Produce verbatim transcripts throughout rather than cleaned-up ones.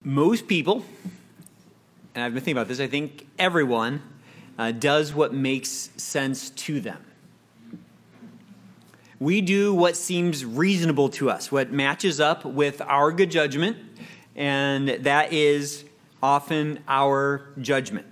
most people, and I've been thinking about this, I think everyone uh, does what makes sense to them. We do what seems reasonable to us, what matches up with our good judgment, and that is often our judgment.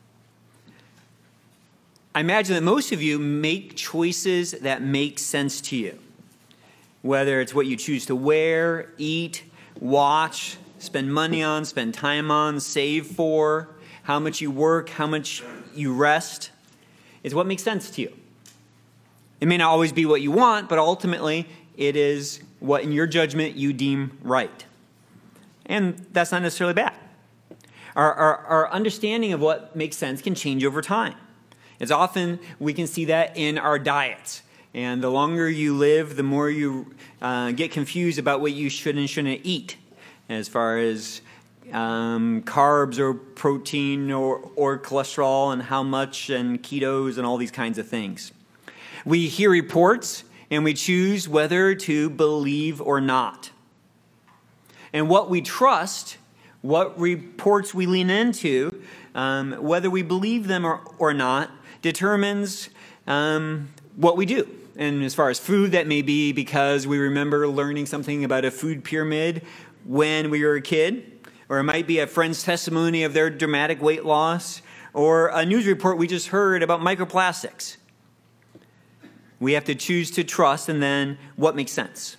I imagine that most of you make choices that make sense to you, whether it's what you choose to wear, eat, watch, spend money on, spend time on, save for, how much you work, how much you rest. It's what makes sense to you. It may not always be what you want, but ultimately it is what, in your judgment, you deem right. And that's not necessarily bad. Our, our, our understanding of what makes sense can change over time. It's often, we can see that in our diets. And the longer you live, the more you uh, get confused about what you should and shouldn't eat, as far as um, carbs or protein or, or cholesterol and how much and ketos and all these kinds of things. We hear reports and we choose whether to believe or not. And what we trust, what reports we lean into, um, whether we believe them or, or not, determines um, what we do. And as far as food, that may be because we remember learning something about a food pyramid when we were a kid, or it might be a friend's testimony of their dramatic weight loss, or a news report we just heard about microplastics. We have to choose to trust, and then what makes sense.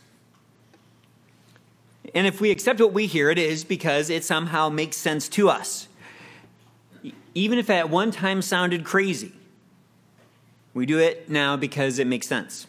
And if we accept what we hear, it is because it somehow makes sense to us. Even if it at one time sounded crazy, we do it now because it makes sense.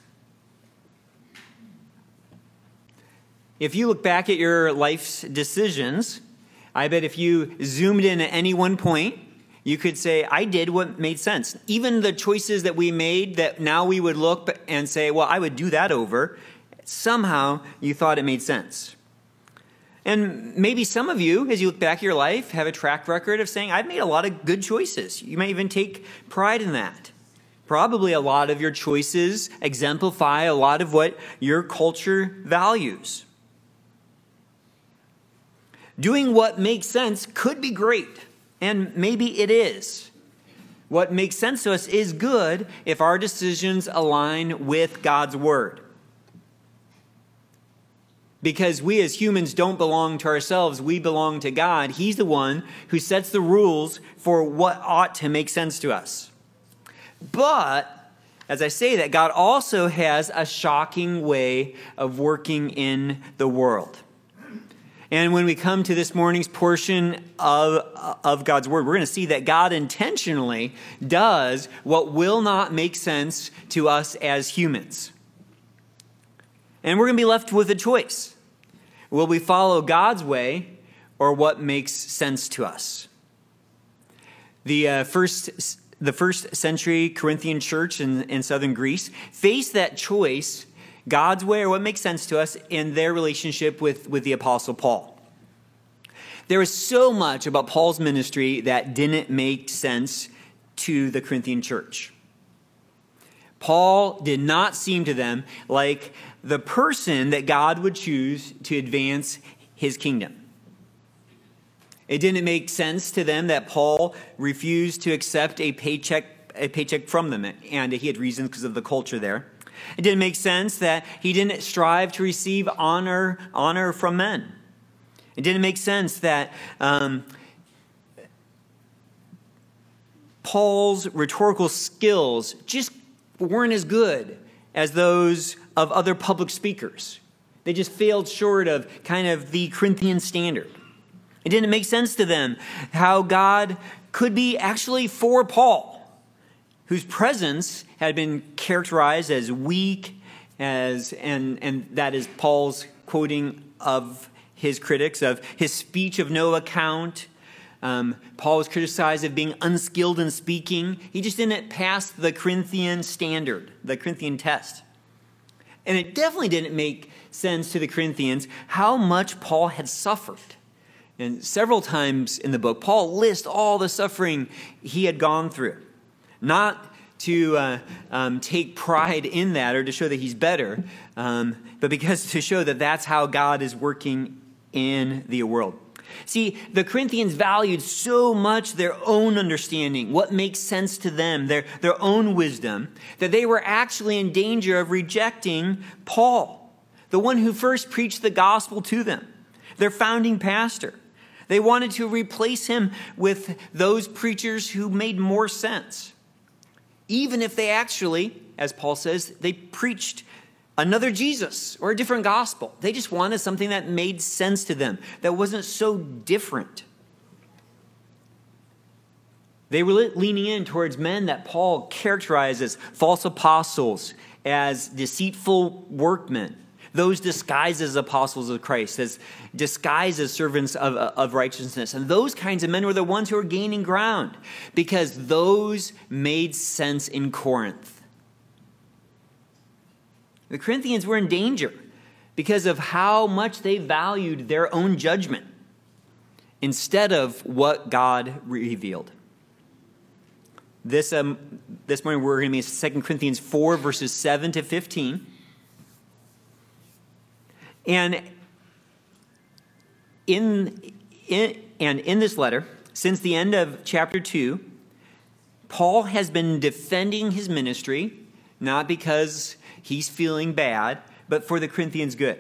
If you look back at your life's decisions, I bet if you zoomed in at any one point, you could say, I did what made sense. Even the choices that we made that now we would look and say, well, I would do that over, somehow you thought it made sense. And maybe some of you, as you look back at your life, have a track record of saying, I've made a lot of good choices. You may even take pride in that. Probably a lot of your choices exemplify a lot of what your culture values. Doing what makes sense could be great, and maybe it is. What makes sense to us is good if our decisions align with God's word. Because we as humans don't belong to ourselves, we belong to God. He's the one who sets the rules for what ought to make sense to us. But, as I say that, God also has a shocking way of working in the world. And when we come to this morning's portion of, of God's word, we're going to see that God intentionally does what will not make sense to us as humans. And we're going to be left with a choice. Will we follow God's way or what makes sense to us? The uh, first, the first century Corinthian church in, in southern Greece faced that choice, God's way or what makes sense to us, in their relationship with, with the Apostle Paul. There was so much about Paul's ministry that didn't make sense to the Corinthian church. Paul did not seem to them like the person that God would choose to advance his kingdom. It didn't make sense to them that Paul refused to accept a paycheck, a paycheck from them, and he had reasons because of the culture there. It didn't make sense that he didn't strive to receive honor, honor from men. It didn't make sense that um, Paul's rhetorical skills just weren't as good as those of other public speakers. They just failed short of kind of the Corinthian standard. It didn't make sense to them how God could be actually for Paul, whose presence had been characterized as weak, as and, and that is Paul's quoting of his critics, of his speech of no account. Um, Paul was criticized of being unskilled in speaking. He just didn't pass the Corinthian standard, the Corinthian test. And it definitely didn't make sense to the Corinthians how much Paul had suffered. And several times in the book, Paul lists all the suffering he had gone through. Not to uh, um, take pride in that or to show that he's better, um, but because to show that that's how God is working in the world. See, the Corinthians valued so much their own understanding, what makes sense to them, their, their own wisdom, that they were actually in danger of rejecting Paul, the one who first preached the gospel to them, their founding pastor. They wanted to replace him with those preachers who made more sense, even if they actually, as Paul says, they preached another Jesus or a different gospel. They just wanted something that made sense to them, that wasn't so different. They were leaning in towards men that Paul characterized as false apostles, as deceitful workmen, those disguised as apostles of Christ, as disguised as servants of, of righteousness. And those kinds of men were the ones who were gaining ground because those made sense in Corinth. The Corinthians were in danger because of how much they valued their own judgment instead of what God revealed. This, um, this morning we're going to be in Second Corinthians four, verses seven to fifteen. And in, in, and in this letter, since the end of chapter two, Paul has been defending his ministry, not because he's feeling bad, but for the Corinthians' good.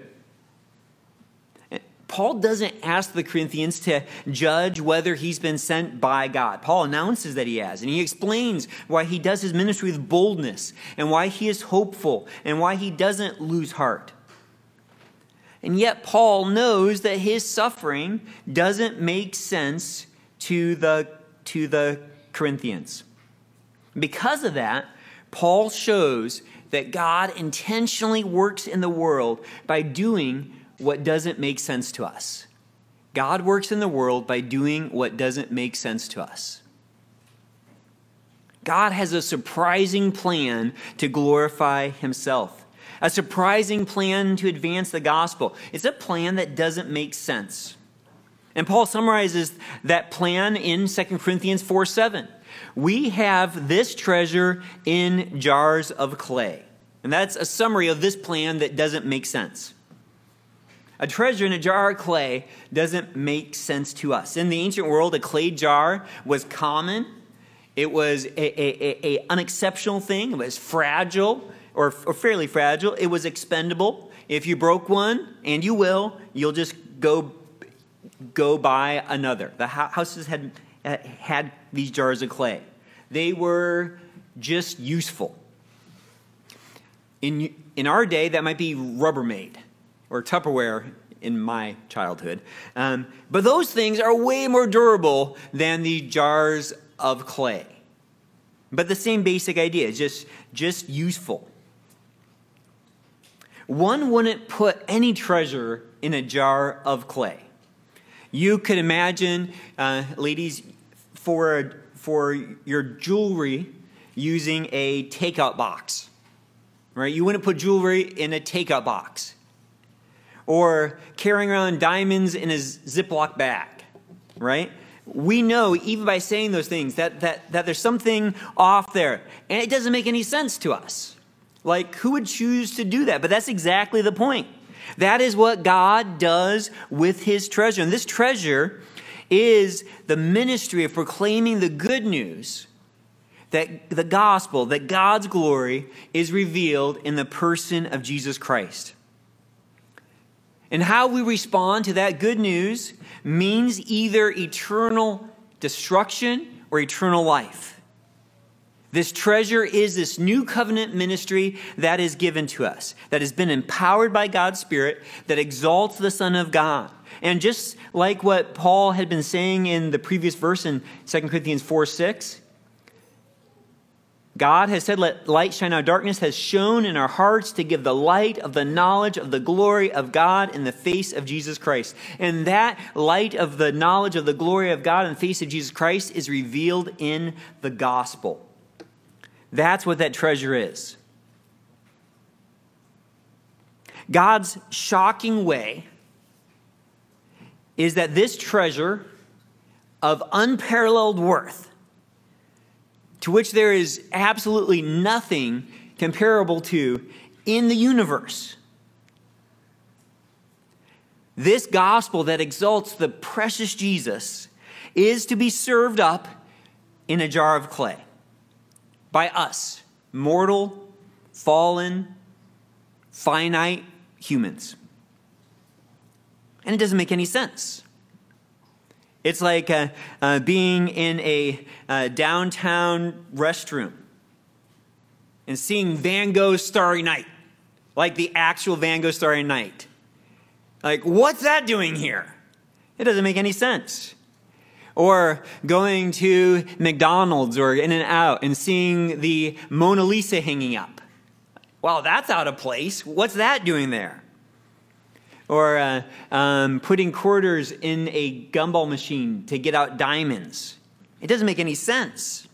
Paul doesn't ask the Corinthians to judge whether he's been sent by God. Paul announces that he has, and he explains why he does his ministry with boldness, and why he is hopeful, and why he doesn't lose heart. And yet Paul knows that his suffering doesn't make sense to the, to the Corinthians. Because of that, Paul shows that God intentionally works in the world by doing what doesn't make sense to us. God works in the world by doing what doesn't make sense to us. God has a surprising plan to glorify himself. A surprising plan to advance the gospel. It's a plan that doesn't make sense. And Paul summarizes that plan in Second Corinthians four seven. We have this treasure in jars of clay. And that's a summary of this plan that doesn't make sense. A treasure in a jar of clay doesn't make sense to us. In the ancient world, a clay jar was common. It was a, a, a, a unexceptional thing. It was fragile. Or, or fairly fragile. It was expendable. If you broke one, and you will, you'll just go go buy another. The houses had had these jars of clay. They were just useful. In in our day, that might be Rubbermaid or Tupperware in my childhood. Um, but those things are way more durable than the jars of clay. But the same basic idea, just just useful. One wouldn't put any treasure in a jar of clay. You could imagine, uh, ladies, for, for your jewelry, using a takeout box. Right? You wouldn't put jewelry in a takeout box. Or carrying around diamonds in a Ziploc bag. Right? We know, even by saying those things, that, that, that there's something off there. And it doesn't make any sense to us. Like, who would choose to do that? But that's exactly the point. That is what God does with his treasure. And this treasure is the ministry of proclaiming the good news that the gospel, that God's glory is revealed in the person of Jesus Christ. And how we respond to that good news means either eternal destruction or eternal life. This treasure is this new covenant ministry that is given to us, that has been empowered by God's Spirit, that exalts the Son of God. And just like what Paul had been saying in the previous verse in Second Corinthians four six, God has said, "Let light shine out of darkness," has shone in our hearts to give the light of the knowledge of the glory of God in the face of Jesus Christ. And that light of the knowledge of the glory of God in the face of Jesus Christ is revealed in the gospel. That's what that treasure is. God's shocking way is that this treasure of unparalleled worth, to which there is absolutely nothing comparable to in the universe, This gospel that exalts the precious Jesus is to be served up in a jar of clay by us, mortal, fallen, finite humans. And it doesn't make any sense. It's like uh, uh, being in a uh, downtown restroom and seeing Van Gogh's Starry Night, like the actual Van Gogh Starry Night. Like, what's that doing here? It doesn't make any sense. Or going to McDonald's or In-N-Out and seeing the Mona Lisa hanging up. Wow, that's out of place. What's that doing there? Or uh, um, putting quarters in a gumball machine to get out diamonds. It doesn't make any sense.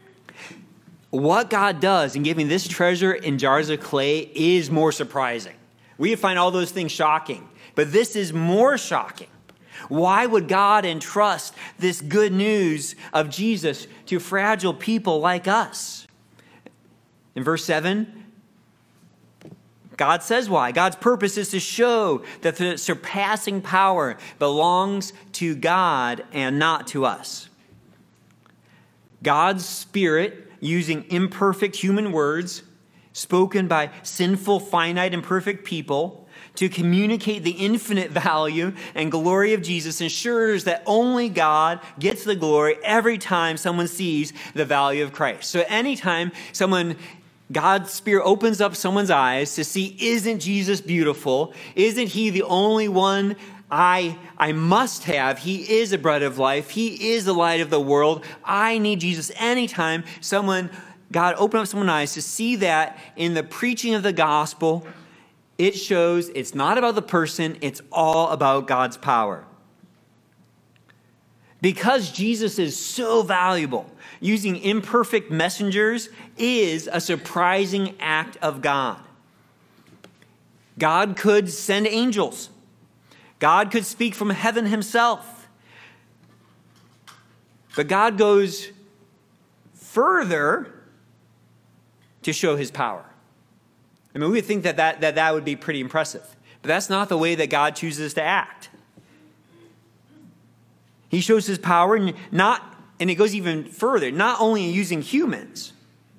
What God does in giving this treasure in jars of clay is more surprising. We find all those things shocking, but this is more shocking. Why would God entrust this good news of Jesus to fragile people like us? In verse seven, God says why. God's purpose is to show that the surpassing power belongs to God and not to us. God's Spirit, using imperfect human words spoken by sinful, finite, imperfect people to communicate the infinite value and glory of Jesus, ensures that only God gets the glory every time someone sees the value of Christ. So anytime someone, God's Spirit opens up someone's eyes to see, isn't Jesus beautiful? Isn't he the only one I, I must have? He is the bread of life. He is the light of the world. I need Jesus. Anytime someone, God opened up someone's eyes to see that in the preaching of the gospel, it shows it's not about the person, it's all about God's power. Because Jesus is so valuable, using imperfect messengers is a surprising act of God. God could send angels. God could speak from heaven himself. But God goes further to show his power. I mean, we would think that that, that that would be pretty impressive. But that's not the way that God chooses to act. He shows his power, and not, and it goes even further, not only using humans.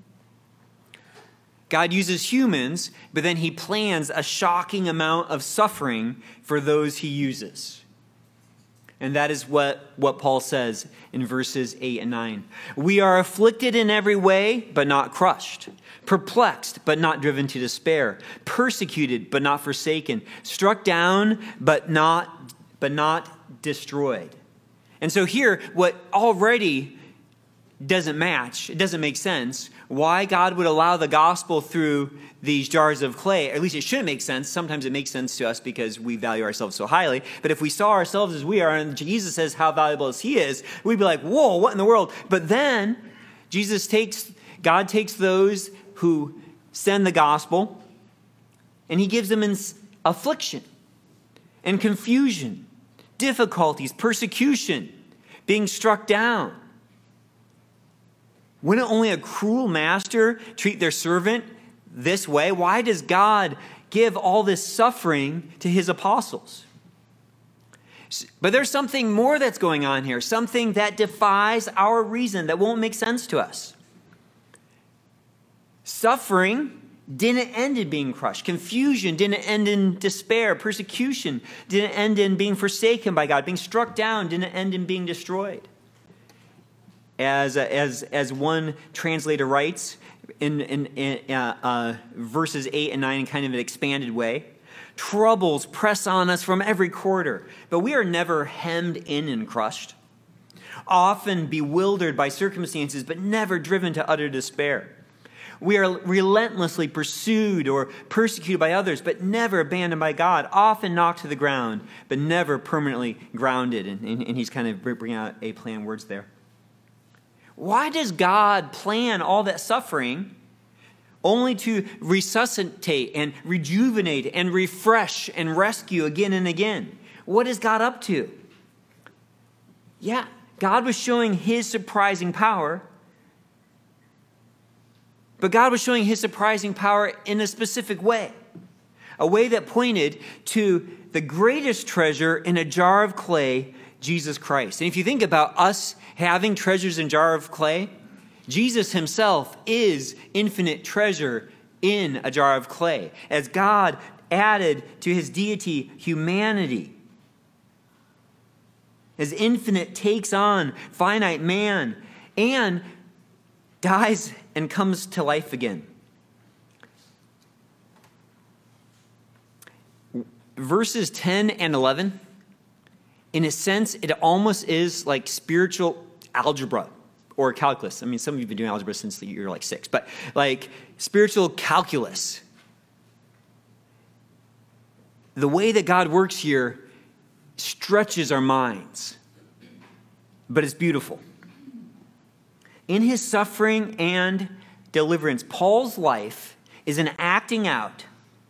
God uses humans, but then he plans a shocking amount of suffering for those he uses. And that is what, what Paul says in verses eight and nine. We are afflicted in every way, but not crushed. Perplexed, but not driven to despair. Persecuted, but not forsaken. Struck down, but not, but not destroyed. And so here, what already doesn't match, it doesn't make sense, why God would allow the gospel through these jars of clay. At least it shouldn't make sense. Sometimes it makes sense to us because we value ourselves so highly. But if we saw ourselves as we are, and Jesus says how valuable as he is, we'd be like, whoa, what in the world? But then Jesus takes, God takes those who send the gospel, and he gives them in affliction and confusion, difficulties, persecution, being struck down. Wouldn't only a cruel master treat their servant this way? Why does God give all this suffering to his apostles? But there's something more that's going on here, something that defies our reason, that won't make sense to us. Suffering didn't end in being crushed. Confusion didn't end in despair. Persecution didn't end in being forsaken by God. Being struck down didn't end in being destroyed. As, as, as one translator writes in, in, in uh, uh, verses eight and nine in kind of an expanded way, troubles press on us from every quarter, but we are never hemmed in and crushed. Often bewildered by circumstances, but never driven to utter despair. We are relentlessly pursued or persecuted by others, but never abandoned by God. Often knocked to the ground, but never permanently grounded. And, and, and he's kind of bringing out a play on words there. Why does God plan all that suffering only to resuscitate and rejuvenate and refresh and rescue again and again? What is God up to? Yeah, God was showing his surprising power. But God was showing his surprising power in a specific way. A way that pointed to the greatest treasure in a jar of clay, Jesus Christ. And if you think about us having treasures in a jar of clay, Jesus himself is infinite treasure in a jar of clay. As God added to his deity humanity, as infinite takes on finite man and dies and comes to life again. Verses ten and eleven, in a sense, it almost is like spiritual algebra or calculus. I mean, some of you have been doing algebra since you're like six, but like spiritual calculus. The way that God works here stretches our minds, but it's beautiful. In his suffering and deliverance, Paul's life is an acting out,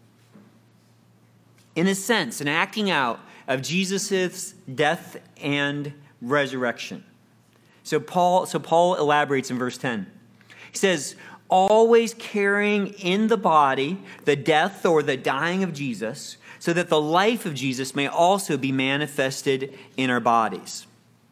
in a sense, an acting out of Jesus' death and resurrection. So Paul, so Paul elaborates in verse ten. He says, always carrying in the body the death or the dying of Jesus, so that the life of Jesus may also be manifested in our bodies.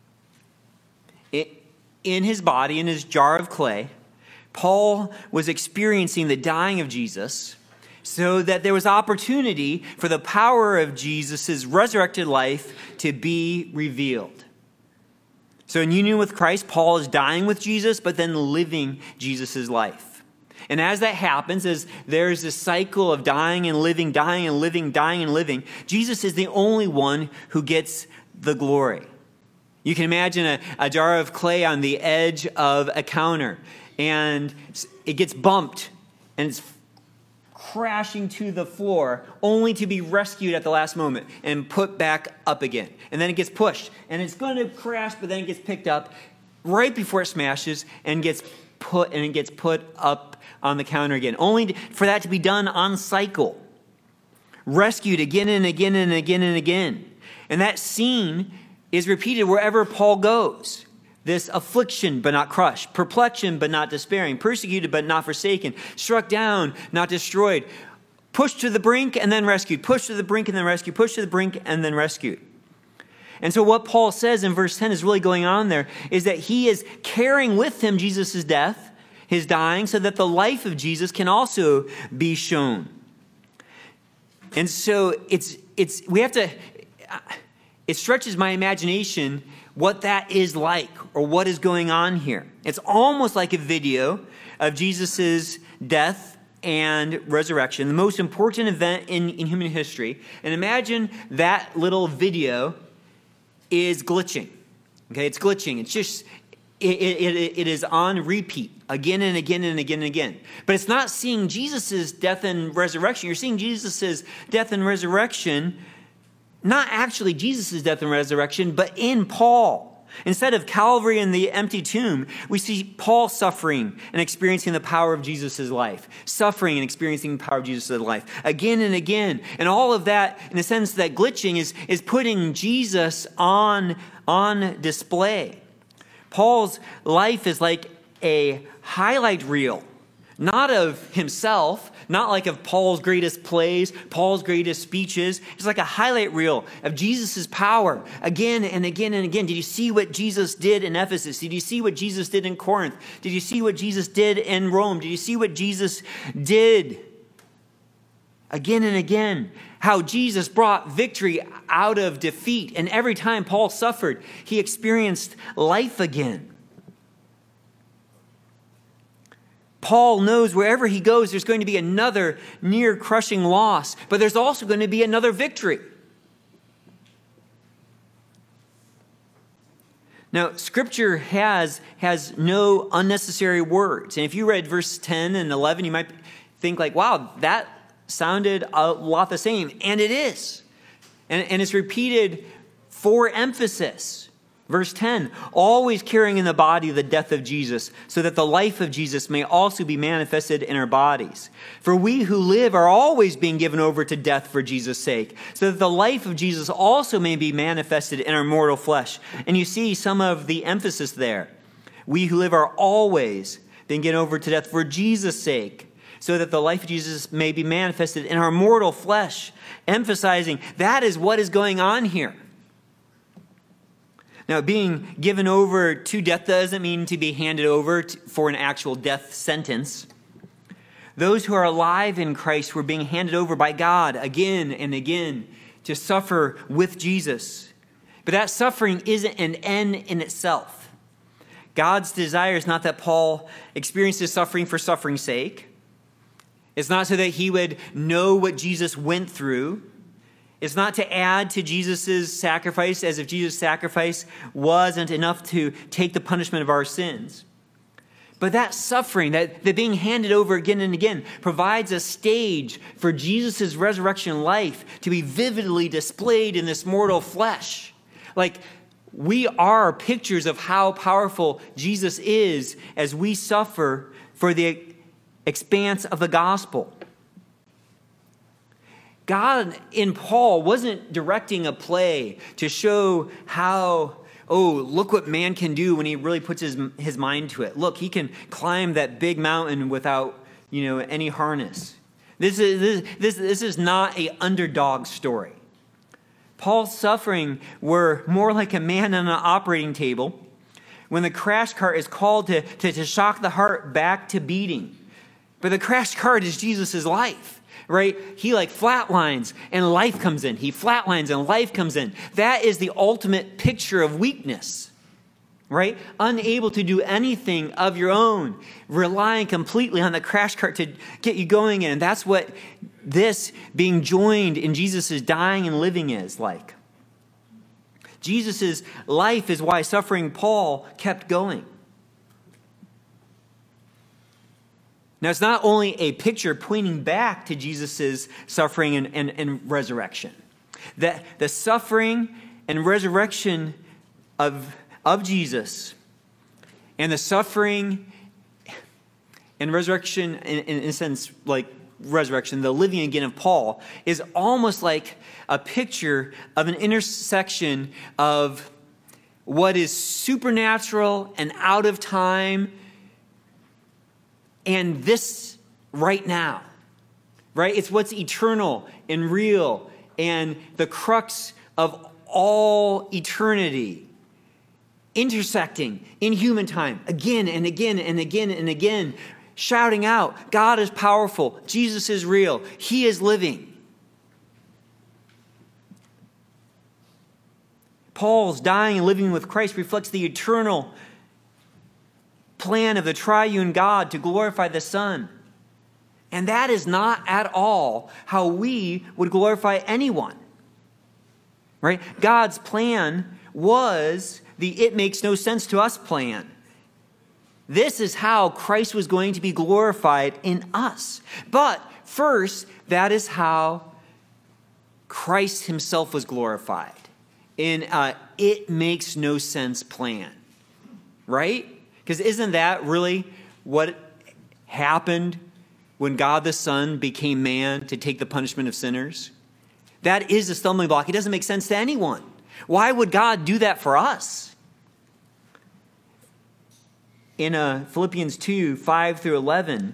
It, in his body, in his jar of clay, Paul was experiencing the dying of Jesus so that there was opportunity for the power of Jesus' resurrected life to be revealed. So in union with Christ, Paul is dying with Jesus, but then living Jesus' life. And as that happens, as there's this cycle of dying and living, dying and living, dying and living, Jesus is the only one who gets the glory. You can imagine a, a jar of clay on the edge of a counter, and it gets bumped, and it's crashing to the floor, only to be rescued at the last moment and put back up again. And then it gets pushed, and it's going to crash, but then it gets picked up right before it smashes and gets put and it gets put up on the counter again, only for that to be done on cycle, rescued again and again and again and again. And that scene is repeated wherever Paul goes. This affliction, but not crushed. Perplexion, but not despairing. Persecuted, but not forsaken. Struck down, not destroyed. Pushed to the brink and then rescued. Pushed to the brink and then rescued. Pushed to the brink and then rescued. And so what Paul says in verse ten is really going on there is that he is carrying with him Jesus' death, his dying, so that the life of Jesus can also be shown. And so it's it's we have to... It stretches my imagination what that is like or what is going on here. It's almost like a video of Jesus' death and resurrection, the most important event in, in human history. And imagine that little video is glitching. Okay, it's glitching. It's just, it, it, it is on repeat again and again and again and again. But it's not seeing Jesus' death and resurrection. You're seeing Jesus' death and resurrection, not actually Jesus' death and resurrection, but in Paul. Instead of Calvary and the empty tomb, we see Paul suffering and experiencing the power of Jesus' life. Suffering and experiencing the power of Jesus' life. Again and again. And all of that, in a sense, that glitching is, is putting Jesus on, on display. Paul's life is like a highlight reel. Not of himself, not like of Paul's greatest plays, Paul's greatest speeches. It's like a highlight reel of Jesus' power again and again and again. Did you see what Jesus did in Ephesus? Did you see what Jesus did in Corinth? Did you see what Jesus did in Rome? Did you see what Jesus did again and again? How Jesus brought victory out of defeat. And every time Paul suffered, he experienced life again. Paul knows wherever he goes, there's going to be another near crushing loss, but there's also going to be another victory. Now, Scripture has, has no unnecessary words. And if you read verse ten and eleven, you might think like, wow, that sounded a lot the same. And it is. And, and it's repeated for emphasis. Verse ten, always carrying in the body the death of Jesus, so that the life of Jesus may also be manifested in our bodies. For we who live are always being given over to death for Jesus' sake, so that the life of Jesus also may be manifested in our mortal flesh. And you see some of the emphasis there. We who live are always being given over to death for Jesus' sake, so that the life of Jesus may be manifested in our mortal flesh, emphasizing that is what is going on here. Now, being given over to death doesn't mean to be handed over to, for an actual death sentence. Those who are alive in Christ were being handed over by God again and again to suffer with Jesus. But that suffering isn't an end in itself. God's desire is not that Paul experiences suffering for suffering's sake. It's not so that he would know what Jesus went through. It's not to add to Jesus' sacrifice as if Jesus' sacrifice wasn't enough to take the punishment of our sins. But that suffering, that, that being handed over again and again, provides a stage for Jesus' resurrection life to be vividly displayed in this mortal flesh. Like, we are pictures of how powerful Jesus is as we suffer for the expanse of the gospel. God in Paul wasn't directing a play to show how, oh, look what man can do when he really puts his, his mind to it. Look, he can climb that big mountain without, you know, any harness. This is, this, this, this is not an underdog story. Paul's suffering were more like a man on an operating table when the crash cart is called to, to, to shock the heart back to beating. But the crash cart is Jesus' life. Right? He like flatlines and life comes in. He flatlines and life comes in. That is the ultimate picture of weakness. Right? Unable to do anything of your own. Relying completely on the crash cart to get you going in. And that's what this being joined in Jesus' dying and living is like. Jesus' life is why suffering Paul kept going. Now, it's not only a picture pointing back to Jesus' suffering and, and, and resurrection. That the suffering and resurrection of, of Jesus and the suffering and resurrection, in, in a sense, like resurrection, the living again of Paul, is almost like a picture of an intersection of what is supernatural and out of time and this right now, right? It's what's eternal and real and the crux of all eternity intersecting in human time again and again and again and again, shouting out, God is powerful, Jesus is real, he is living. Paul's dying and living with Christ reflects the eternal plan of the triune God to glorify the Son. And that is not at all how we would glorify anyone. Right? God's plan was the it makes no sense to us plan. This is how Christ was going to be glorified in us. But first, that is how Christ himself was glorified in a it makes no sense plan. Right? Because isn't that really what happened when God the Son became man to take the punishment of sinners? That is a stumbling block. It doesn't make sense to anyone. Why would God do that for us? In uh, Philippians two, five through eleven,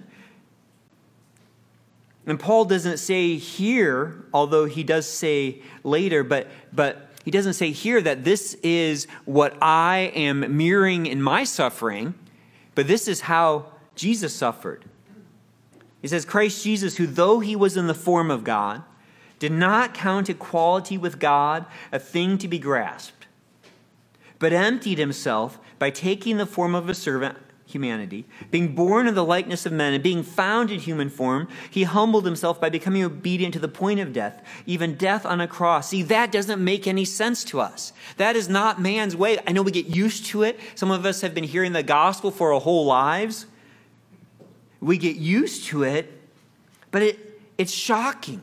and Paul doesn't say here, although he does say later, but but he doesn't say here that this is what I am mirroring in my suffering, but this is how Jesus suffered. He says, Christ Jesus, who though he was in the form of God, did not count equality with God a thing to be grasped, but emptied himself by taking the form of a servant, humanity, being born in the likeness of men and being found in human form, he humbled himself by becoming obedient to the point of death, even death on a cross. See, that doesn't make any sense to us. That is not man's way. I know we get used to it. Some of us have been hearing the gospel for our whole lives. We get used to it, but it, it's shocking.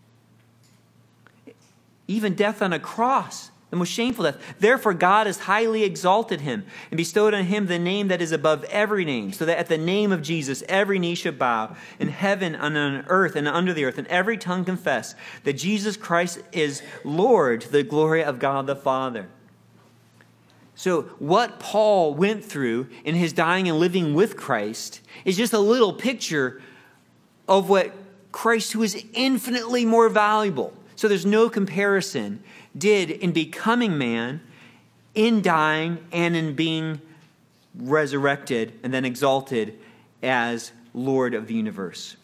Even death on a cross, the most shameful death. Therefore, God has highly exalted him and bestowed on him the name that is above every name, so that at the name of Jesus, every knee should bow in heaven and on earth and under the earth, and every tongue confess that Jesus Christ is Lord, to the glory of God the Father. So what Paul went through in his dying and living with Christ is just a little picture of what Christ, who is infinitely more valuable, so there's no comparison, did in becoming man, in dying, and in being resurrected and then exalted as Lord of the universe.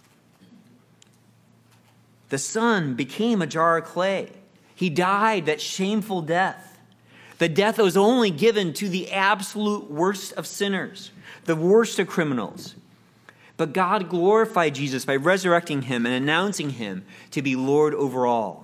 The Son became a jar of clay. He died that shameful death, the death that was only given to the absolute worst of sinners, the worst of criminals. But God glorified Jesus by resurrecting him and announcing him to be Lord over all.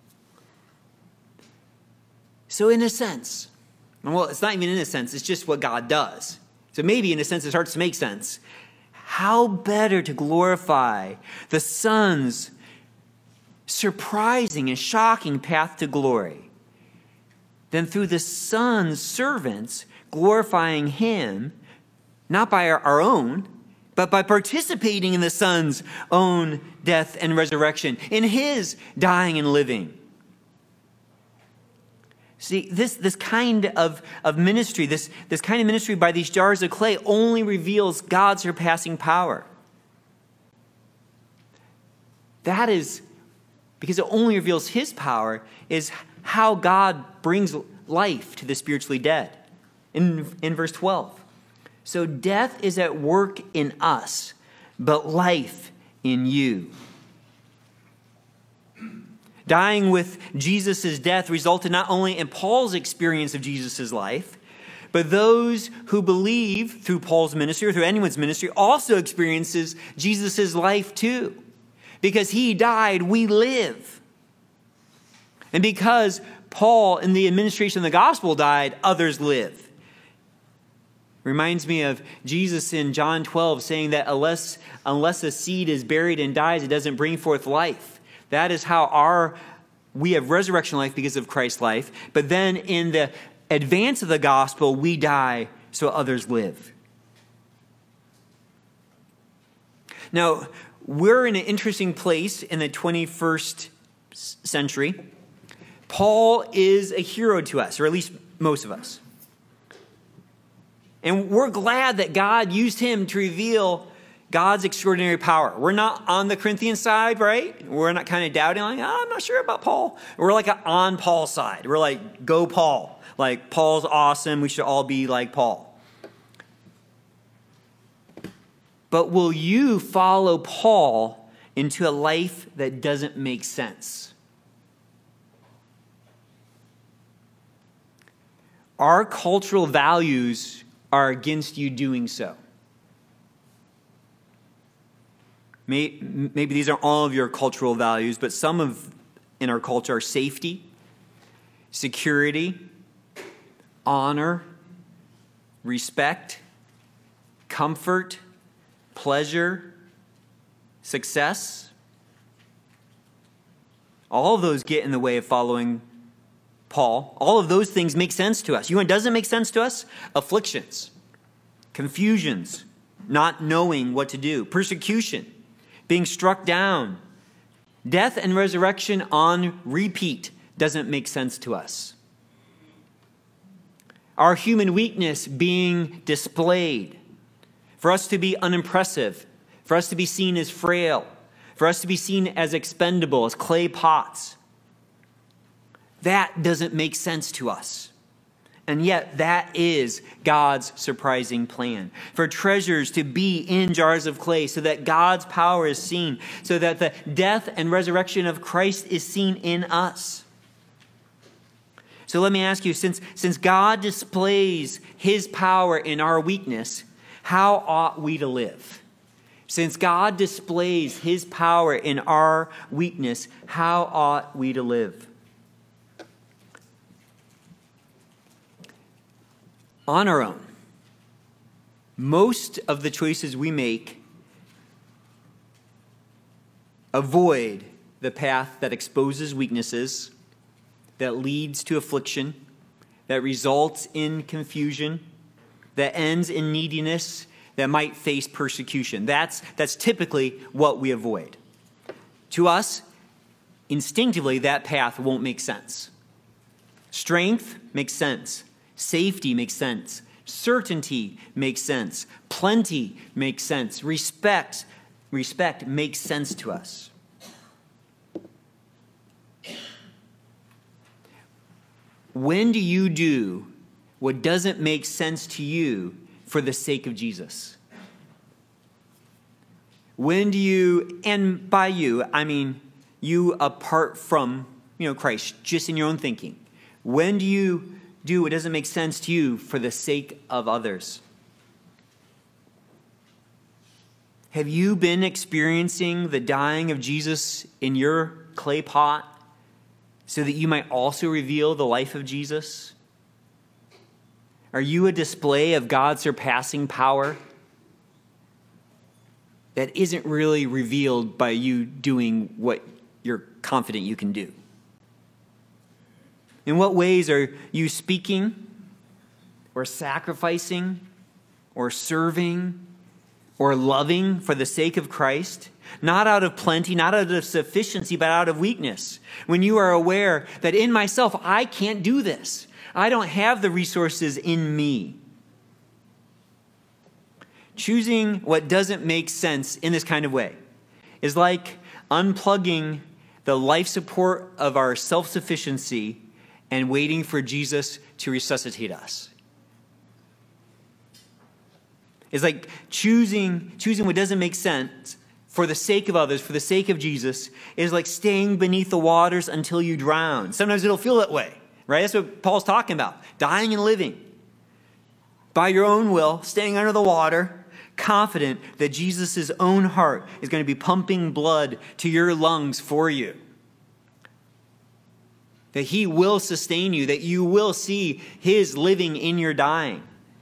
So in a sense, well, it's not even in a sense, it's just what God does. So maybe in a sense it starts to make sense. How better to glorify the Son's surprising and shocking path to glory than through the Son's servants glorifying him, not by our, our own, but by participating in the Son's own death and resurrection, in his dying and living. See, this, this kind of, of ministry, this, this kind of ministry by these jars of clay only reveals God's surpassing power. That is, because it only reveals his power, is how God brings life to the spiritually dead. In, in verse twelve. So death is at work in us, but life in you. Dying with Jesus' death resulted not only in Paul's experience of Jesus' life, but those who believe through Paul's ministry or through anyone's ministry also experiences Jesus' life too. Because he died, we live. And because Paul in the administration of the gospel died, others live. Reminds me of Jesus in John twelve saying that unless, unless a seed is buried and dies, it doesn't bring forth life. That is how our we have resurrection life because of Christ's life. But then in the advance of the gospel, we die so others live. Now, we're in an interesting place in the twenty-first century. Paul is a hero to us, or at least most of us. And we're glad that God used him to reveal God's extraordinary power. We're not on the Corinthian side, right? We're not kind of doubting, like, oh, I'm not sure about Paul. We're like on Paul's side. We're like, go Paul. Like, Paul's awesome. We should all be like Paul. But will you follow Paul into a life that doesn't make sense? Our cultural values are against you doing so. Maybe these are all of your cultural values, but some of in our culture are safety, security, honor, respect, comfort, pleasure, success. All of those get in the way of following Paul. All of those things make sense to us. You know what doesn't make sense to us? Afflictions, confusions, not knowing what to do, persecution, being struck down. Death and resurrection on repeat doesn't make sense to us. Our human weakness being displayed, for us to be unimpressive, for us to be seen as frail, for us to be seen as expendable, as clay pots. That doesn't make sense to us. And yet that is God's surprising plan. For treasures to be in jars of clay so that God's power is seen, so that the death and resurrection of Christ is seen in us. So let me ask you, since, since God displays his power in our weakness, how ought we to live? Since God displays his power in our weakness, how ought we to live? On our own, most of the choices we make avoid the path that exposes weaknesses, that leads to affliction, that results in confusion, that ends in neediness, that might face persecution. That's, that's typically what we avoid. To us, instinctively, that path won't make sense. Strength makes sense. Safety makes sense. Certainty makes sense. Plenty makes sense. Respect respect makes sense to us. When do you do what doesn't make sense to you for the sake of Jesus? When do you, and by you, I mean you apart from, you know, Christ, just in your own thinking. When do you do what doesn't make sense to you for the sake of others? Have you been experiencing the dying of Jesus in your clay pot so that you might also reveal the life of Jesus? Are you a display of God's surpassing power that isn't really revealed by you doing what you're confident you can do? In what ways are you speaking or sacrificing or serving or loving for the sake of Christ? Not out of plenty, not out of sufficiency, but out of weakness. When you are aware that in myself, I can't do this. I don't have the resources in me. Choosing what doesn't make sense in this kind of way is like unplugging the life support of our self-sufficiency and waiting for Jesus to resuscitate us. It's like choosing, choosing what doesn't make sense for the sake of others, for the sake of Jesus, is like staying beneath the waters until you drown. Sometimes it'll feel that way, right? That's what Paul's talking about. Dying and living. By your own will, staying under the water, confident that Jesus' own heart is going to be pumping blood to your lungs for you. That he will sustain you, that you will see his living in your dying.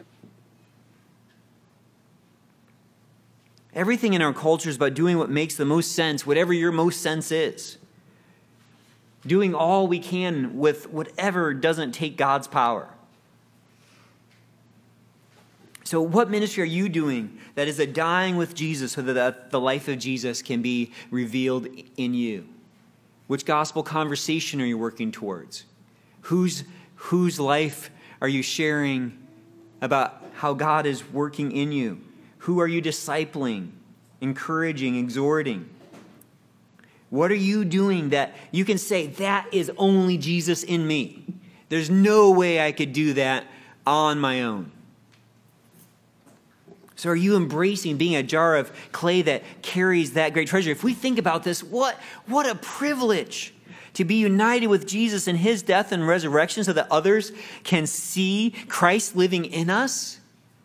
Everything in our culture is about doing what makes the most sense, whatever your most sense is. Doing all we can with whatever doesn't take God's power. So what ministry are you doing that is a dying with Jesus so that the life of Jesus can be revealed in you? Which gospel conversation are you working towards? Whose, whose life are you sharing about how God is working in you? Who are you discipling, encouraging, exhorting? What are you doing that you can say, that is only Jesus in me? There's no way I could do that on my own. So are you embracing being a jar of clay that carries that great treasure? If we think about this, what, what a privilege to be united with Jesus in his death and resurrection so that others can see Christ living in us.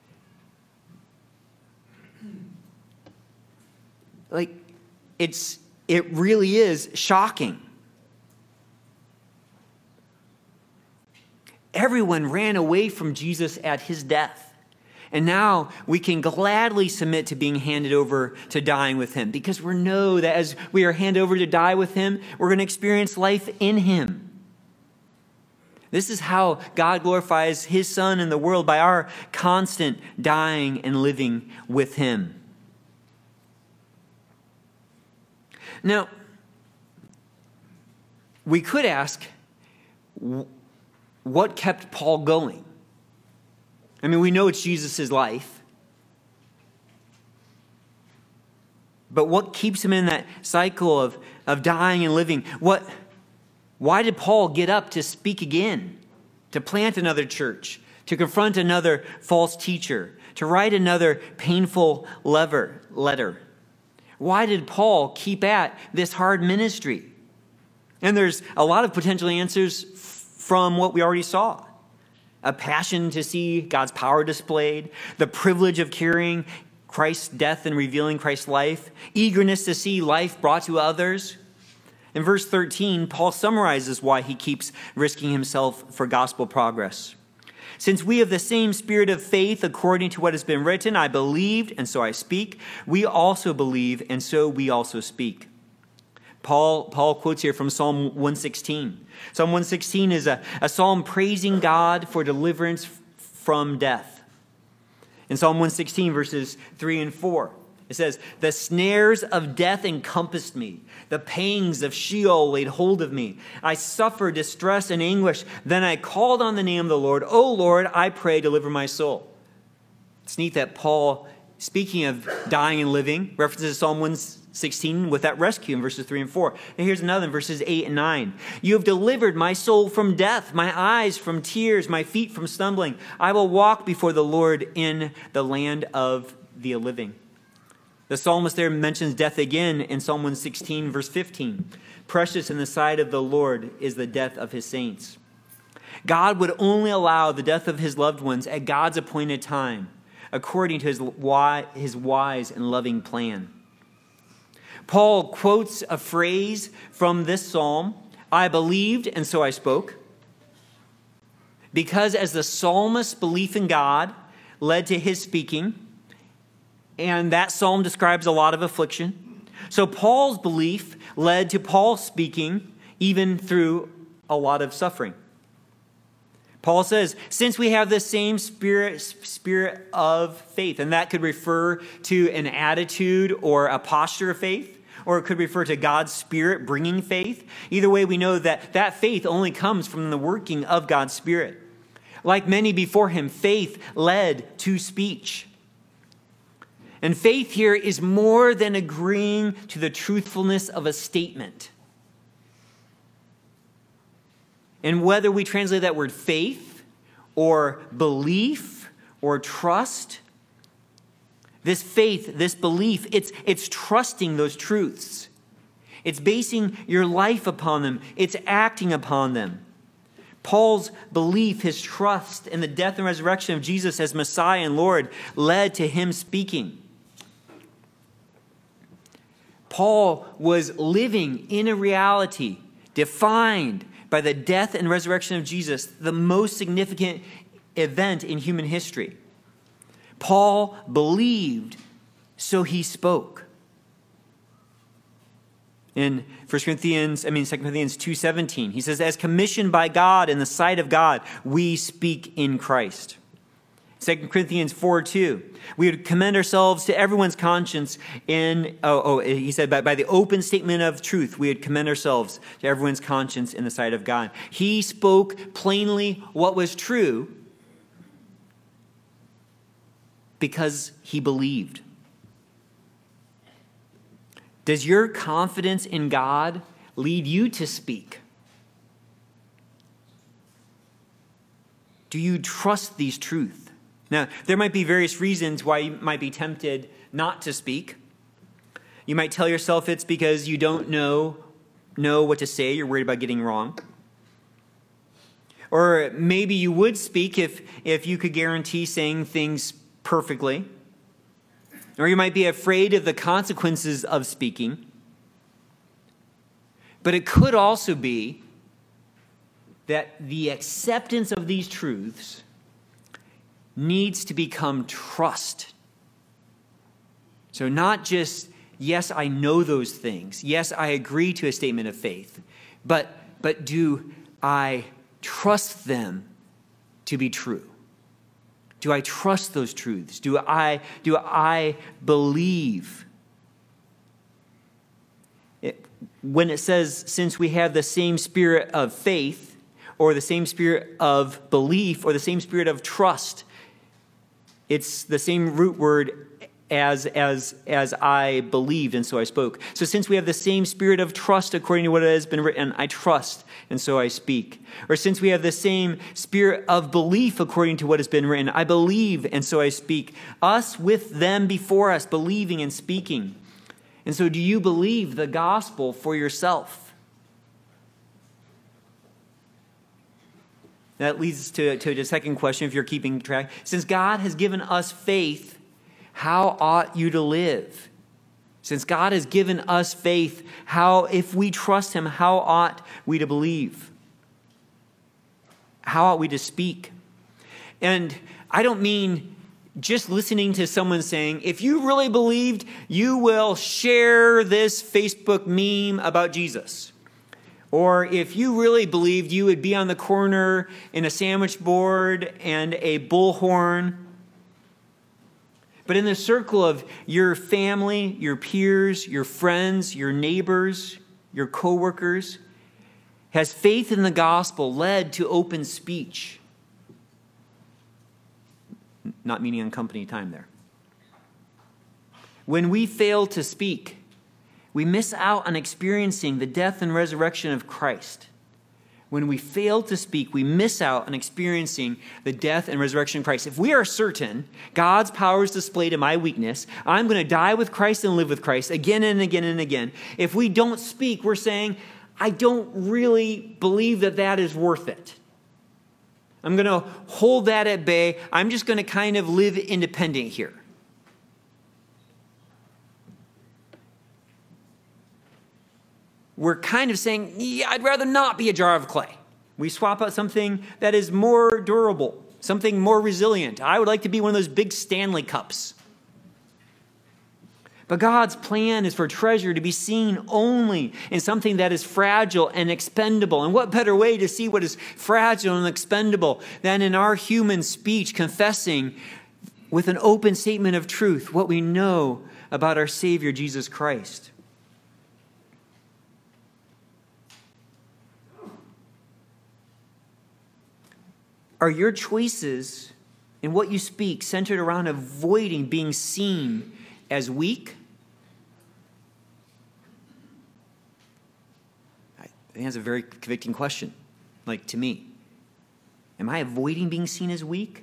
Like, it's it really is shocking. Everyone ran away from Jesus at his death. And now we can gladly submit to being handed over to dying with him because we know that as we are handed over to die with him, we're going to experience life in him. This is how God glorifies his Son in the world, by our constant dying and living with him. Now, we could ask, what kept Paul going? I mean, we know it's Jesus' life. But what keeps him in that cycle of, of dying and living? What, why did Paul get up to speak again? To plant another church? To confront another false teacher? To write another painful lever, letter? Why did Paul keep at this hard ministry? And there's a lot of potential answers f- from what we already saw. A passion to see God's power displayed, the privilege of carrying Christ's death and revealing Christ's life, eagerness to see life brought to others. In verse thirteen, Paul summarizes why he keeps risking himself for gospel progress. Since we have the same spirit of faith according to what has been written, I believed, and so I speak. We also believe, and so we also speak. Paul, Paul quotes here from Psalm one sixteen. Psalm one sixteen is a, a psalm praising God for deliverance f- from death. In Psalm one sixteen, verses three and four, it says, "The snares of death encompassed me. The pangs of Sheol laid hold of me. I suffered distress and anguish. Then I called on the name of the Lord. O Lord, I pray, deliver my soul." It's neat that Paul speaking of dying and living, references Psalm one sixteen with that rescue in verses three and four. And here's another in verses eight and nine. You have delivered my soul from death, my eyes from tears, my feet from stumbling. I will walk before the Lord in the land of the living. The psalmist there mentions death again in Psalm one sixteen, verse fifteen. Precious in the sight of the Lord is the death of his saints. God would only allow the death of his loved ones at God's appointed time, according to his his wise and loving plan. Paul quotes a phrase from this psalm, I believed and so I spoke. Because as the psalmist's belief in God led to his speaking, and that psalm describes a lot of affliction, so Paul's belief led to Paul speaking even through a lot of suffering. Paul says, since we have the same spirit, spirit of faith, and that could refer to an attitude or a posture of faith, or it could refer to God's Spirit bringing faith. Either way, we know that that faith only comes from the working of God's Spirit. Like many before him, faith led to speech. And faith here is more than agreeing to the truthfulness of a statement. And whether we translate that word faith or belief or trust, this faith, this belief, it's, it's trusting those truths. It's basing your life upon them. It's acting upon them. Paul's belief, his trust in the death and resurrection of Jesus as Messiah and Lord led to him speaking. Paul was living in a reality defined by the death and resurrection of Jesus, the most significant event in human history. Paul believed, so he spoke. In First Corinthians, I mean Second Corinthians two seventeen, he says, as commissioned by God in the sight of God, we speak in Christ. Second Corinthians four two, we would commend ourselves to everyone's conscience in, oh, oh he said, by, by the open statement of truth, we would commend ourselves to everyone's conscience in the sight of God. He spoke plainly what was true because he believed. Does your confidence in God lead you to speak? Do you trust these truths? Now, there might be various reasons why you might be tempted not to speak. You might tell yourself it's because you don't know, know what to say. You're worried about getting wrong. Or maybe you would speak if, if you could guarantee saying things perfectly. Or you might be afraid of the consequences of speaking. But it could also be that the acceptance of these truths needs to become trust. So not just, yes, I know those things. Yes, I agree to a statement of faith. But, but do I trust them to be true? Do I trust those truths? Do I, do I believe? It, when it says, since we have the same spirit of faith, or the same spirit of belief, or the same spirit of trust, it's the same root word as, as, as I believed, and so I spoke. So since we have the same spirit of trust according to what has been written, I trust, and so I speak. Or since we have the same spirit of belief according to what has been written, I believe, and so I speak. Us with them before us, believing and speaking. And so do you believe the gospel for yourself? That leads us to, to the second question, if you're keeping track. Since God has given us faith, how ought you to live? Since God has given us faith, how, if we trust him, how ought we to believe? How ought we to speak? And I don't mean just listening to someone saying, if you really believed, you will share this Facebook meme about Jesus. Or if you really believed, you would be on the corner in a sandwich board and a bullhorn. But in the circle of your family, your peers, your friends, your neighbors, your coworkers, has faith in the gospel led to open speech? Not meaning on company time there. When we fail to speak, we miss out on experiencing the death and resurrection of Christ. When we fail to speak, we miss out on experiencing the death and resurrection of Christ. If we are certain God's power is displayed in my weakness, I'm going to die with Christ and live with Christ again and again and again. If we don't speak, we're saying, I don't really believe that that is worth it. I'm going to hold that at bay. I'm just going to kind of live independent here. We're kind of saying, yeah, I'd rather not be a jar of clay. We swap out something that is more durable, something more resilient. I would like to be one of those big Stanley cups. But God's plan is for treasure to be seen only in something that is fragile and expendable. And what better way to see what is fragile and expendable than in our human speech, confessing with an open statement of truth what we know about our Savior, Jesus Christ. Are your choices in what you speak centered around avoiding being seen as weak? I think that's a very convicting question, like to me. Am I avoiding being seen as weak?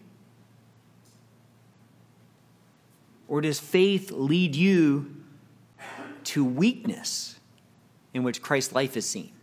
Or does faith lead you to weakness in which Christ's life is seen?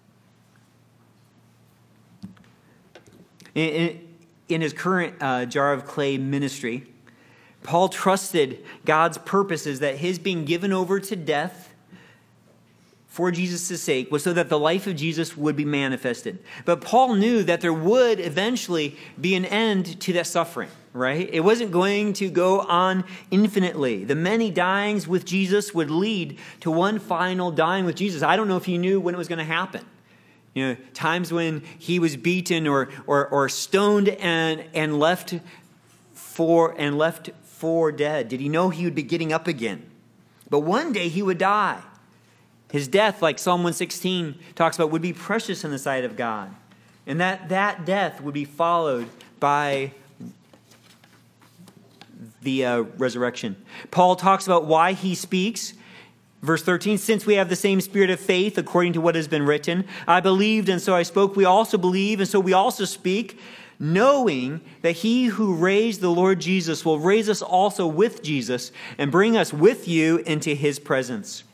In, in, in his current uh, jar of clay ministry, Paul trusted God's purposes that his being given over to death for Jesus' sake was so that the life of Jesus would be manifested. But Paul knew that there would eventually be an end to that suffering, right? It wasn't going to go on infinitely. The many dyings with Jesus would lead to one final dying with Jesus. I don't know if he knew when it was going to happen. You know, times when he was beaten or or, or stoned and, and left for and left for dead. Did he know he would be getting up again? But one day he would die. His death, like Psalm one sixteen talks about, would be precious in the sight of God. And that, that death would be followed by the uh, resurrection. Paul talks about why he speaks. Verse thirteen, since we have the same spirit of faith, according to what has been written, I believed and so I spoke. We also believe and so we also speak, knowing that he who raised the Lord Jesus will raise us also with Jesus and bring us with you into his presence.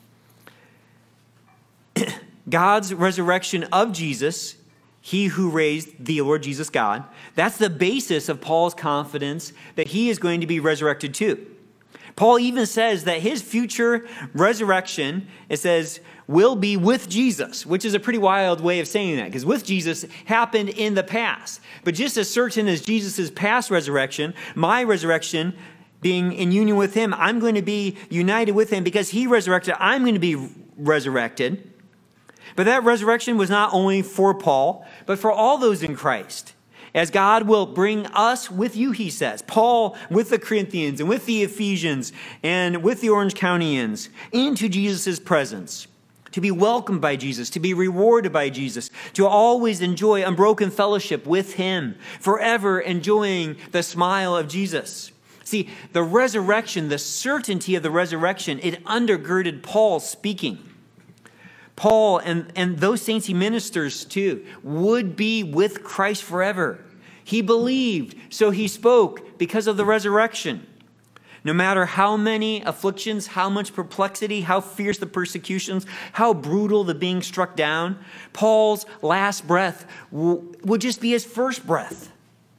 God's resurrection of Jesus, he who raised the Lord Jesus God, that's the basis of Paul's confidence that he is going to be resurrected too. Paul even says that his future resurrection, it says, will be with Jesus, which is a pretty wild way of saying that, because with Jesus happened in the past. But just as certain as Jesus' past resurrection, my resurrection, being in union with him, I'm going to be united with him because he resurrected, I'm going to be resurrected. But that resurrection was not only for Paul, but for all those in Christ. As God will bring us with you, he says. Paul with the Corinthians and with the Ephesians and with the Orange Countyans into Jesus' presence. To be welcomed by Jesus, to be rewarded by Jesus, to always enjoy unbroken fellowship with him, forever enjoying the smile of Jesus. See, the resurrection, the certainty of the resurrection, it undergirded Paul's speaking. Paul and, and those saints he ministers to would be with Christ forever. He believed, so he spoke because of the resurrection. No matter how many afflictions, how much perplexity, how fierce the persecutions, how brutal the being struck down, Paul's last breath w- would just be his first breath.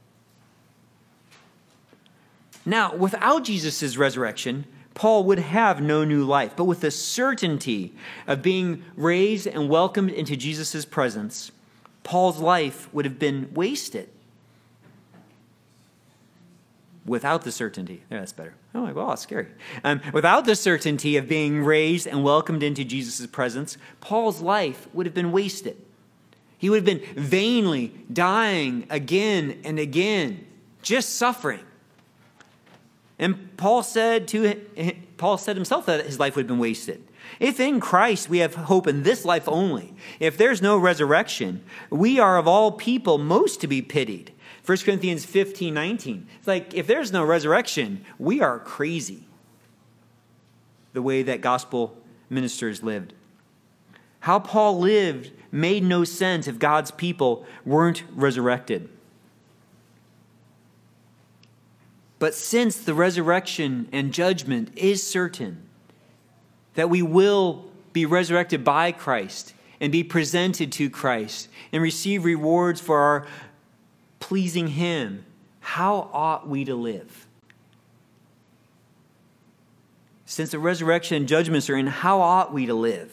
Now, without Jesus' resurrection, Paul would have no new life, but with the certainty of being raised and welcomed into Jesus' presence, Paul's life would have been wasted. Without the certainty, yeah, that's better. Oh my, well, that's scary. Um, without the certainty of being raised and welcomed into Jesus' presence, Paul's life would have been wasted. He would have been vainly dying again and again, just suffering. And Paul said to Paul said himself that his life would have been wasted. If in Christ we have hope in this life only, if there's no resurrection, we are of all people most to be pitied. First Corinthians fifteen nineteen. It's like, if there's no resurrection, we are crazy. the way that gospel ministers lived. How Paul lived made no sense if God's people weren't resurrected. But since the resurrection and judgment is certain, that we will be resurrected by Christ and be presented to Christ and receive rewards for our pleasing Him, how ought we to live? Since the resurrection and judgments are in, how ought we to live?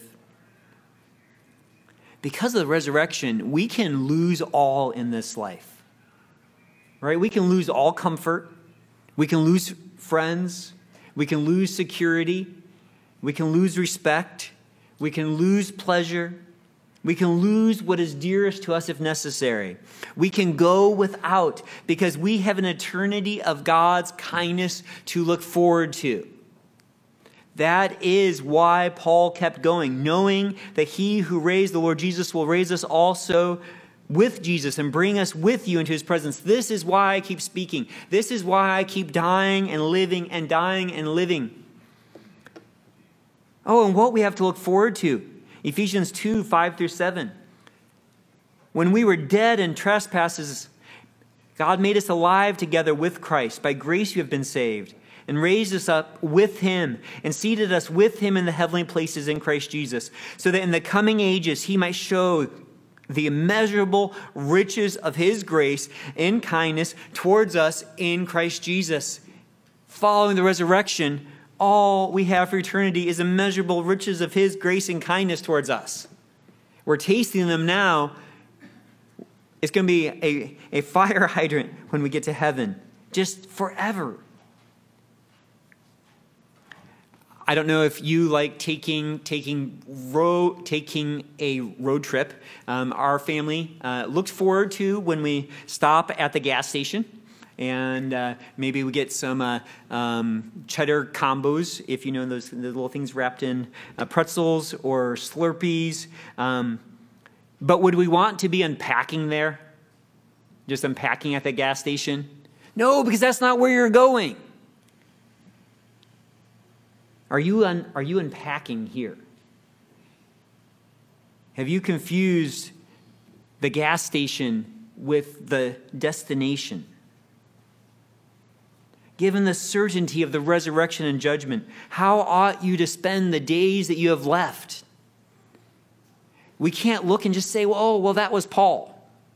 Because of the resurrection, we can lose all in this life. Right? We can lose all comfort. We can lose friends. We can lose security. We can lose respect. We can lose pleasure. We can lose what is dearest to us if necessary. We can go without because we have an eternity of God's kindness to look forward to. That is why Paul kept going, knowing that He who raised the Lord Jesus will raise us also with Jesus and bring us with you into His presence. This is why I keep speaking. This is why I keep dying and living and dying and living. Oh, and what we have to look forward to. Ephesians two, five through seven. When we were dead in trespasses, God made us alive together with Christ. By grace you have been saved, and raised us up with Him, and seated us with Him in the heavenly places in Christ Jesus, so that in the coming ages He might show the immeasurable riches of His grace and kindness towards us in Christ Jesus. Following the resurrection, all we have for eternity is immeasurable riches of His grace and kindness towards us. We're tasting them now. It's going to be a, a fire hydrant when we get to heaven, just forever. I don't know if you like taking taking road taking a road trip. Um, our family uh, looks forward to when we stop at the gas station. And uh, maybe we get some uh, um, cheddar combos, if you know those the little things wrapped in uh, pretzels or Slurpees. Um, but would we want to be unpacking there? Just unpacking at the gas station? No, because that's not where you're going. Are you un, are you unpacking here? Have you confused the gas station with the destination? Given the certainty of the resurrection and judgment, how ought you to spend the days that you have left? We can't look and just say, well, oh, well, that was Paul.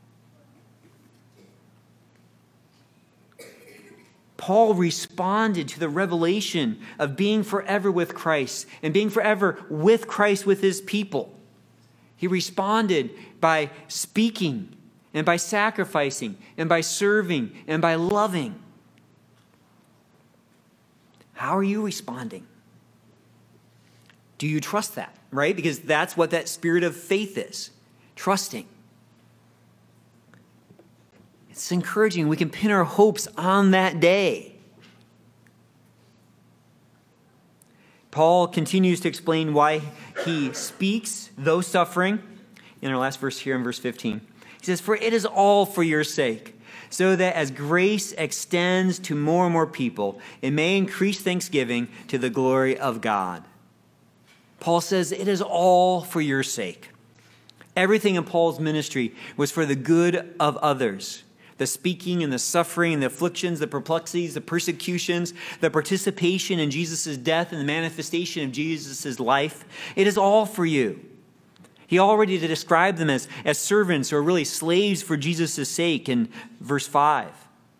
Paul responded to the revelation of being forever with Christ and being forever with Christ with his people. He responded by speaking and by sacrificing and by serving and by loving. How are you responding? Do you trust that, right? Because that's what that spirit of faith is, trusting. It's encouraging. We can pin our hopes on that day. Paul continues to explain why he speaks, though suffering, in our last verse here in verse fifteen. He says, "For it is all for your sake, so that as grace extends to more and more people, it may increase thanksgiving to the glory of God." Paul says it is all for your sake. Everything in Paul's ministry was for the good of others. The speaking and the suffering and the afflictions, the perplexities, the persecutions, the participation in Jesus' death and the manifestation of Jesus' life. It is all for you. He already described them as, as servants or really slaves for Jesus' sake in verse five.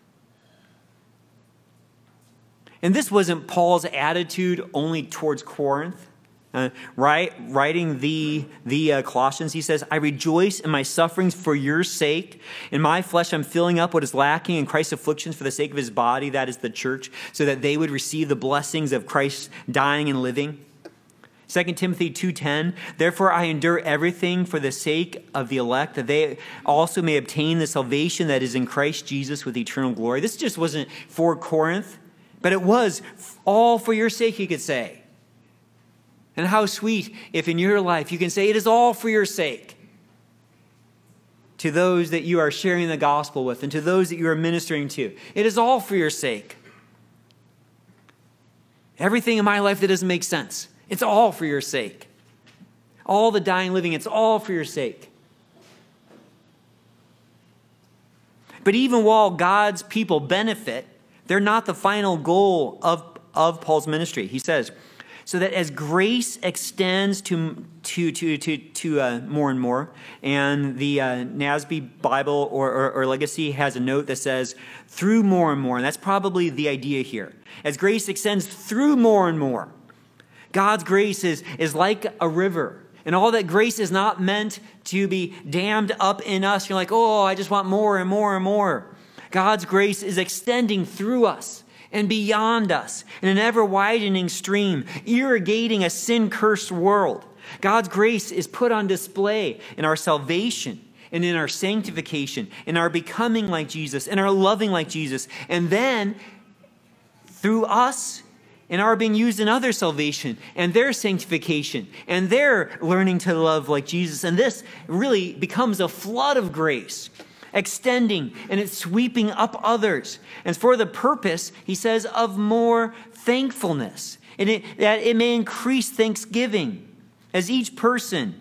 And this wasn't Paul's attitude only towards Corinth. Uh, right, writing the, the uh, Colossians, he says, "I rejoice in my sufferings for your sake. In my flesh I'm filling up what is lacking in Christ's afflictions for the sake of his body," that is the church, so that they would receive the blessings of Christ's dying and living. Second Timothy two ten, "Therefore I endure everything for the sake of the elect, that they also may obtain the salvation that is in Christ Jesus with eternal glory." This just wasn't for Corinth, but it was all for your sake, you could say. And how sweet if in your life you can say it is all for your sake to those that you are sharing the gospel with and to those that you are ministering to. It is all for your sake. Everything in my life that doesn't make sense, it's all for your sake. All the dying, living, it's all for your sake. But even while God's people benefit, they're not the final goal of, of Paul's ministry. He says, so that as grace extends to to to to, to uh, more and more, and the uh, N A S B Bible or, or, or Legacy has a note that says through more and more, and that's probably the idea here. As grace extends through more and more, God's grace is is like a river, and all that grace is not meant to be dammed up in us. You're like, oh, I just want more and more and more. God's grace is extending through us and beyond us in an ever-widening stream, irrigating a sin-cursed world. God's grace is put on display in our salvation and in our sanctification, in our becoming like Jesus, in our loving like Jesus, and then through us in our being used in other salvation and their sanctification and their learning to love like Jesus. And this really becomes a flood of grace, extending, and it's sweeping up others. And for the purpose, he says, of more thankfulness, and it, that it may increase thanksgiving as each person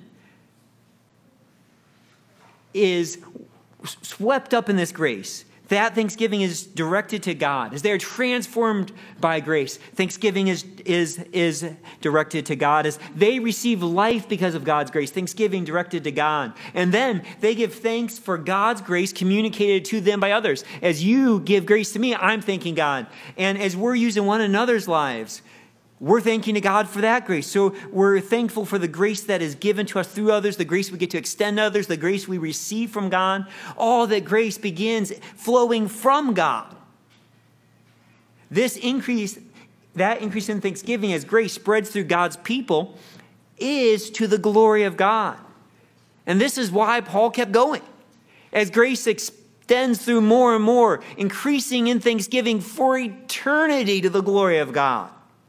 is swept up in this grace. That thanksgiving is directed to God. As they are transformed by grace, thanksgiving is, is, is directed to God. As they receive life because of God's grace, thanksgiving directed to God. And then they give thanks for God's grace communicated to them by others. As you give grace to me, I'm thanking God. And as we're using one another's lives, we're thanking to God for that grace. So we're thankful for the grace that is given to us through others, the grace we get to extend to others, the grace we receive from God. All that grace begins flowing from God. This increase, that increase in thanksgiving as grace spreads through God's people is to the glory of God. And this is why Paul kept going. As grace extends through more and more, increasing in thanksgiving for eternity to the glory of God.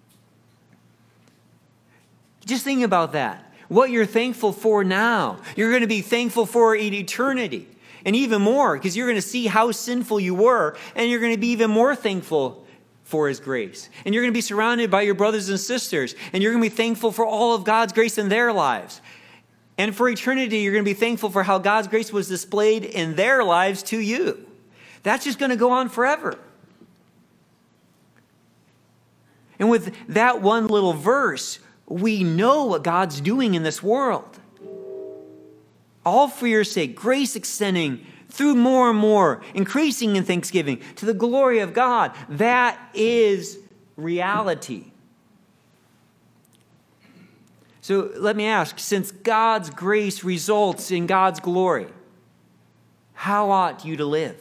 Just think about that. What you're thankful for now, you're going to be thankful for in eternity. And even more, because you're going to see how sinful you were, and you're going to be even more thankful for his grace. And you're going to be surrounded by your brothers and sisters, and you're going to be thankful for all of God's grace in their lives. And for eternity, you're going to be thankful for how God's grace was displayed in their lives to you. That's just going to go on forever. And with that one little verse, we know what God's doing in this world. All for your sake, grace extending through more and more, increasing in thanksgiving to the glory of God. That is reality. So let me ask, since God's grace results in God's glory, how ought you to live?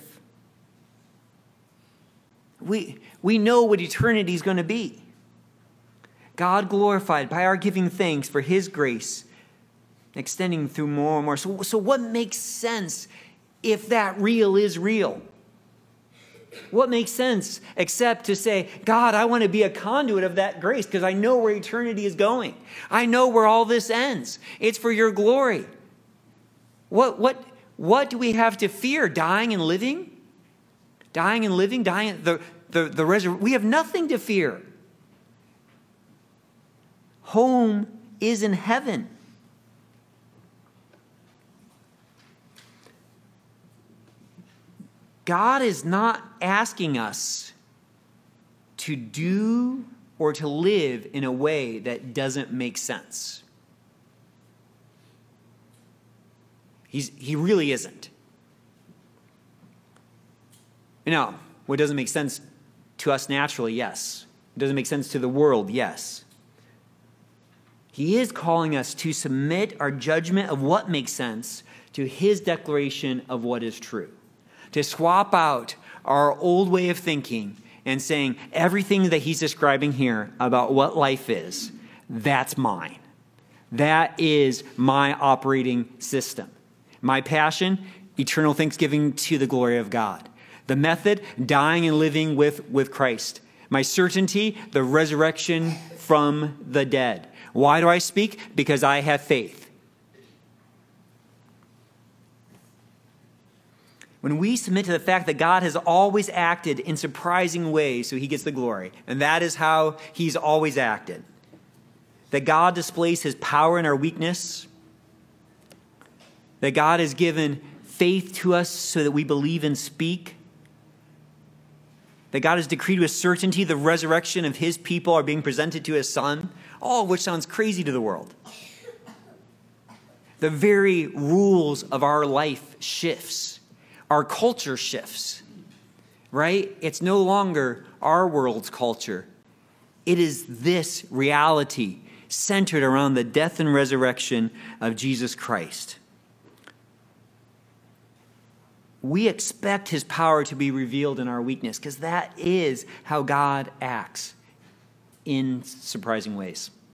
We, we know what eternity is going to be. God glorified by our giving thanks for his grace, extending through more and more. So, so what makes sense if that real is real? What makes sense except to say, God, I want to be a conduit of that grace because I know where eternity is going. I know where all this ends. It's for your glory. What, what, what do we have to fear? Dying and living? Dying and living? Dying, the, the, the resurrection? We have nothing to fear. Home is in heaven. God is not asking us to do or to live in a way that doesn't make sense. He's, he really isn't. You know, what doesn't make sense to us naturally, yes. It doesn't make sense to the world, yes. He is calling us to submit our judgment of what makes sense to his declaration of what is true. To swap out our old way of thinking and saying everything that he's describing here about what life is, that's mine. That is my operating system. My passion, eternal thanksgiving to the glory of God. The method, dying and living with, with Christ. My certainty, the resurrection from the dead. Why do I speak? Because I have faith. when we submit to the fact that God has always acted in surprising ways so he gets the glory, and that is how he's always acted, that God displays his power in our weakness, that God has given faith to us so that we believe and speak, that God has decreed with certainty the resurrection of his people are being presented to his son, all of which sounds crazy to the world. The very rules of our life shifts. Our culture shifts, right? It's no longer our world's culture. It is this reality centered around the death and resurrection of Jesus Christ. We expect his power to be revealed in our weakness because that is how God acts in surprising ways.